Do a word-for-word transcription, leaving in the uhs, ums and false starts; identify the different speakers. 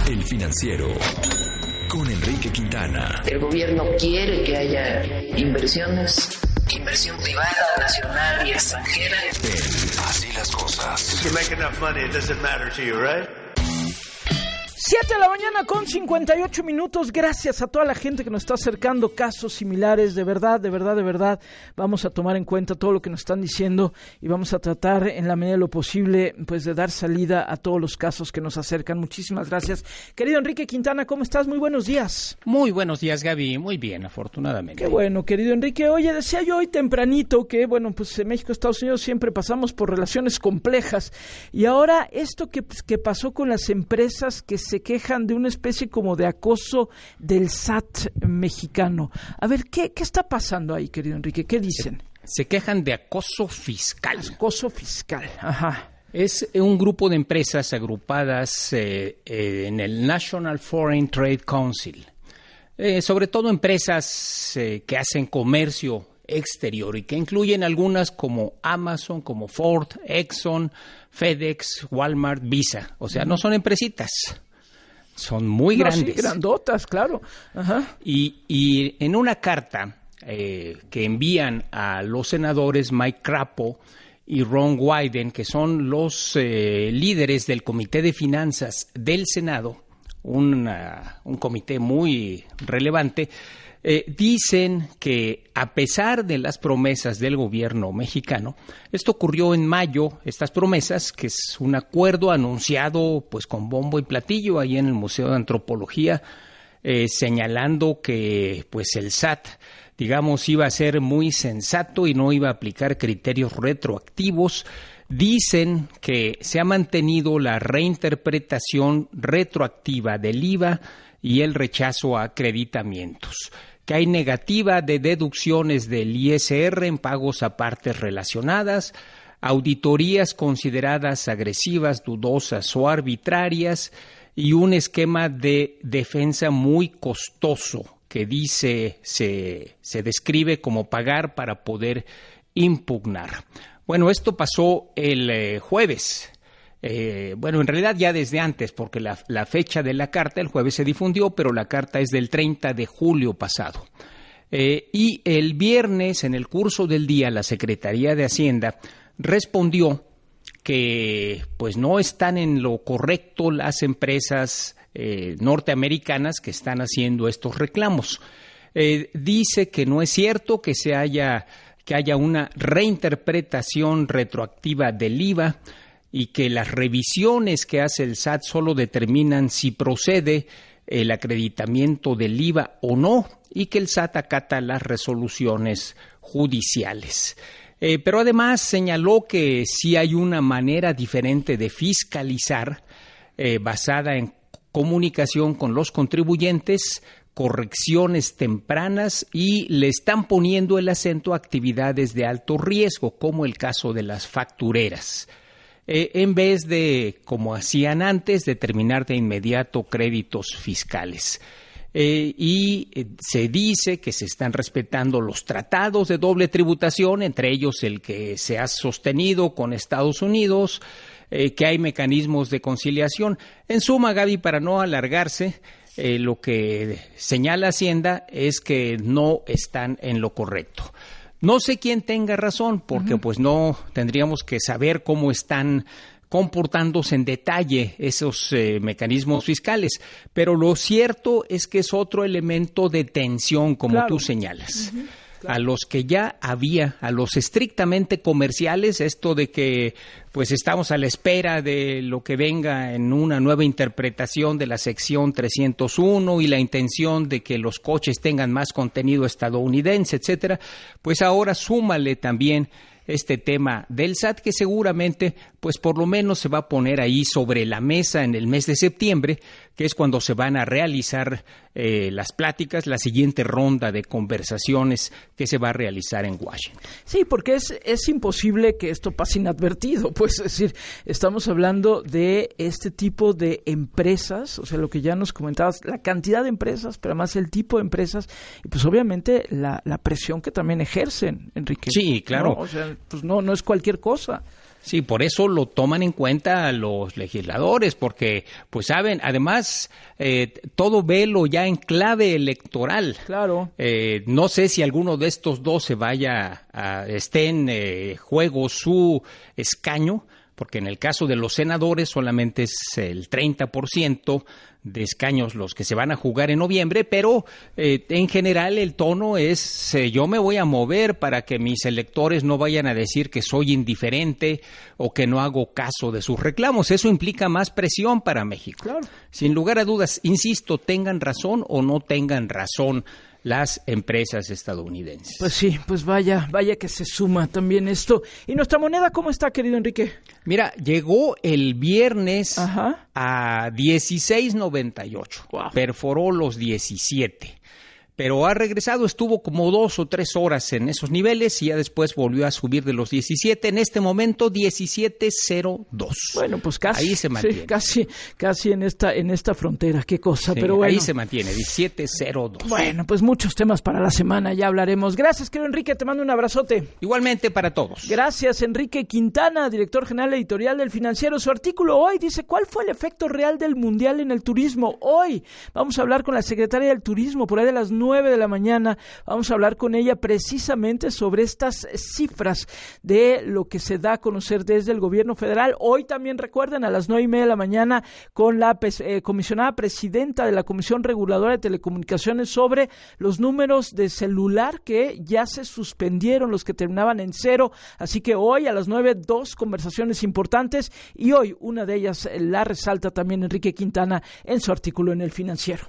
Speaker 1: El Financiero con Enrique Quintana.
Speaker 2: El gobierno quiere que haya inversiones, inversión privada, nacional y extranjera.
Speaker 1: En Así las Cosas.
Speaker 3: If you make enough money, it doesn't matter to you, right?
Speaker 4: siete de la mañana con cincuenta y ocho minutos. Gracias a toda la gente que nos está acercando casos similares. De verdad, de verdad, de verdad, vamos a tomar en cuenta todo lo que nos están diciendo y vamos a tratar en la medida de lo posible pues de dar salida a todos los casos que nos acercan. Muchísimas gracias. Querido Enrique Quintana, ¿cómo estás? Muy buenos días.
Speaker 5: Muy buenos días, Gaby. Muy bien, afortunadamente.
Speaker 4: Qué bueno, querido Enrique. Oye, decía yo hoy tempranito que, bueno, pues en México, Estados Unidos siempre pasamos por relaciones complejas y ahora esto que, pues, que pasó con las empresas que se quejan de una especie como de acoso del S A T mexicano. A ver, ¿qué, qué está pasando ahí, querido Enrique? ¿Qué dicen?
Speaker 5: Se, se quejan de acoso fiscal.
Speaker 4: Acoso fiscal, ajá.
Speaker 5: Es un grupo de empresas agrupadas eh, eh, en el National Foreign Trade Council. Eh, sobre todo empresas eh, que hacen comercio exterior y que incluyen algunas como Amazon, como Ford, Exxon, FedEx, Walmart, Visa. O sea, no son empresitas. Son muy
Speaker 4: no,
Speaker 5: grandes.
Speaker 4: Sí, grandotas, claro. Ajá.
Speaker 5: Y, y en una carta eh, que envían a los senadores Mike Crapo y Ron Wyden, que son los eh, líderes del Comité de Finanzas del Senado, una, un comité muy relevante, Eh, dicen que a pesar de las promesas del gobierno mexicano, esto ocurrió en mayo, estas promesas, que es un acuerdo anunciado pues con bombo y platillo ahí en el Museo de Antropología, eh, señalando que pues el S A T, digamos, iba a ser muy sensato y no iba a aplicar criterios retroactivos. Dicen que se ha mantenido la reinterpretación retroactiva del I V A y el rechazo a acreditamientos, que hay negativa de deducciones del I S R en pagos a partes relacionadas, auditorías consideradas agresivas, dudosas o arbitrarias y un esquema de defensa muy costoso que dice se, se describe como pagar para poder impugnar. Bueno, esto pasó el eh, jueves. Eh, bueno, en realidad ya desde antes, porque la, la fecha de la carta, el jueves se difundió, pero la carta es del treinta de julio pasado. Eh, y el viernes, en el curso del día, la Secretaría de Hacienda respondió que pues no están en lo correcto las empresas eh, norteamericanas que están haciendo estos reclamos. Eh, dice que no es cierto que se haya, que haya una reinterpretación retroactiva del I V A, y que las revisiones que hace el S A T solo determinan si procede el acreditamiento del I V A o no, y que el S A T acata las resoluciones judiciales. Eh, pero además señaló que sí hay una manera diferente de fiscalizar eh, basada en comunicación con los contribuyentes, correcciones tempranas y le están poniendo el acento a actividades de alto riesgo, como el caso de las factureras. Eh, en vez de, como hacían antes, determinar de inmediato créditos fiscales. Eh, y eh, se dice que se están respetando los tratados de doble tributación, entre ellos el que se ha sostenido con Estados Unidos, eh, que hay mecanismos de conciliación. En suma, Gaby, para no alargarse, eh, lo que señala Hacienda es que no están en lo correcto. No sé quién tenga razón, porque uh-huh. pues no tendríamos que saber cómo están comportándose en detalle esos eh, mecanismos fiscales, pero lo cierto es que es otro elemento de tensión, como claro. tú señalas. Uh-huh. Claro. A los que ya había, a los estrictamente comerciales, esto de que pues estamos a la espera de lo que venga en una nueva interpretación de la sección trescientos uno y la intención de que los coches tengan más contenido estadounidense, etcétera, pues ahora súmale también este tema del S A T, que seguramente, pues por lo menos se va a poner ahí sobre la mesa en el mes de septiembre, que es cuando se van a realizar eh, las pláticas, la siguiente ronda de conversaciones que se va a realizar en Washington.
Speaker 4: Sí, porque es, es imposible que esto pase inadvertido, pues, es decir, estamos hablando de este tipo de empresas, o sea, lo que ya nos comentabas, la cantidad de empresas, pero además el tipo de empresas, y pues obviamente la, la presión que también ejercen, Enrique.
Speaker 5: Sí, claro.
Speaker 4: ¿No? O sea, pues no, no es cualquier cosa.
Speaker 5: Sí, por eso lo toman en cuenta los legisladores, porque pues saben, además eh, todo velo ya en clave electoral.
Speaker 4: Claro.
Speaker 5: Eh, no sé si alguno de estos dos se vaya a esté en eh, juego su escaño, porque en el caso de los senadores solamente es el treinta por ciento de escaños los que se van a jugar en noviembre, pero eh, en general el tono es eh, yo me voy a mover para que mis electores no vayan a decir que soy indiferente o que no hago caso de sus reclamos. Eso implica más presión para México.
Speaker 4: Claro.
Speaker 5: Sin lugar a dudas, insisto, tengan razón o no tengan razón las empresas estadounidenses.
Speaker 4: Pues sí, pues vaya, vaya que se suma también esto. ¿Y nuestra moneda cómo está, querido Enrique?
Speaker 5: Mira, llegó el viernes
Speaker 4: Ajá.
Speaker 5: a dieciséis noventa y ocho,
Speaker 4: wow.
Speaker 5: Perforó los diecisiete. Pero ha regresado, estuvo como dos o tres horas en esos niveles y ya después volvió a subir de los diecisiete. En este momento, diecisiete cero dos.
Speaker 4: Bueno, pues casi.
Speaker 5: Ahí se mantiene.
Speaker 4: Sí, casi, casi en esta, en esta frontera, qué cosa,
Speaker 5: Sí,
Speaker 4: pero bueno.
Speaker 5: ahí se mantiene, diecisiete cero dos.
Speaker 4: Bueno, pues muchos temas para la semana, ya hablaremos. Gracias, querido Enrique, te mando un abrazote.
Speaker 5: Igualmente para todos.
Speaker 4: Gracias, Enrique Quintana, director general editorial del Financiero. Su artículo hoy dice, ¿cuál fue el efecto real del Mundial en el turismo? Hoy vamos a hablar con la secretaria del Turismo, por ahí de las nueve de la mañana. Vamos a hablar con ella precisamente sobre estas cifras de lo que se da a conocer desde el gobierno federal. Hoy también recuerden a las nueve y media de la mañana con la eh, comisionada presidenta de la Comisión Reguladora de Telecomunicaciones sobre los números de celular que ya se suspendieron, los que terminaban en cero. Así que hoy a las nueve, dos conversaciones importantes y hoy una de ellas la resalta también Enrique Quintana en su artículo en El Financiero.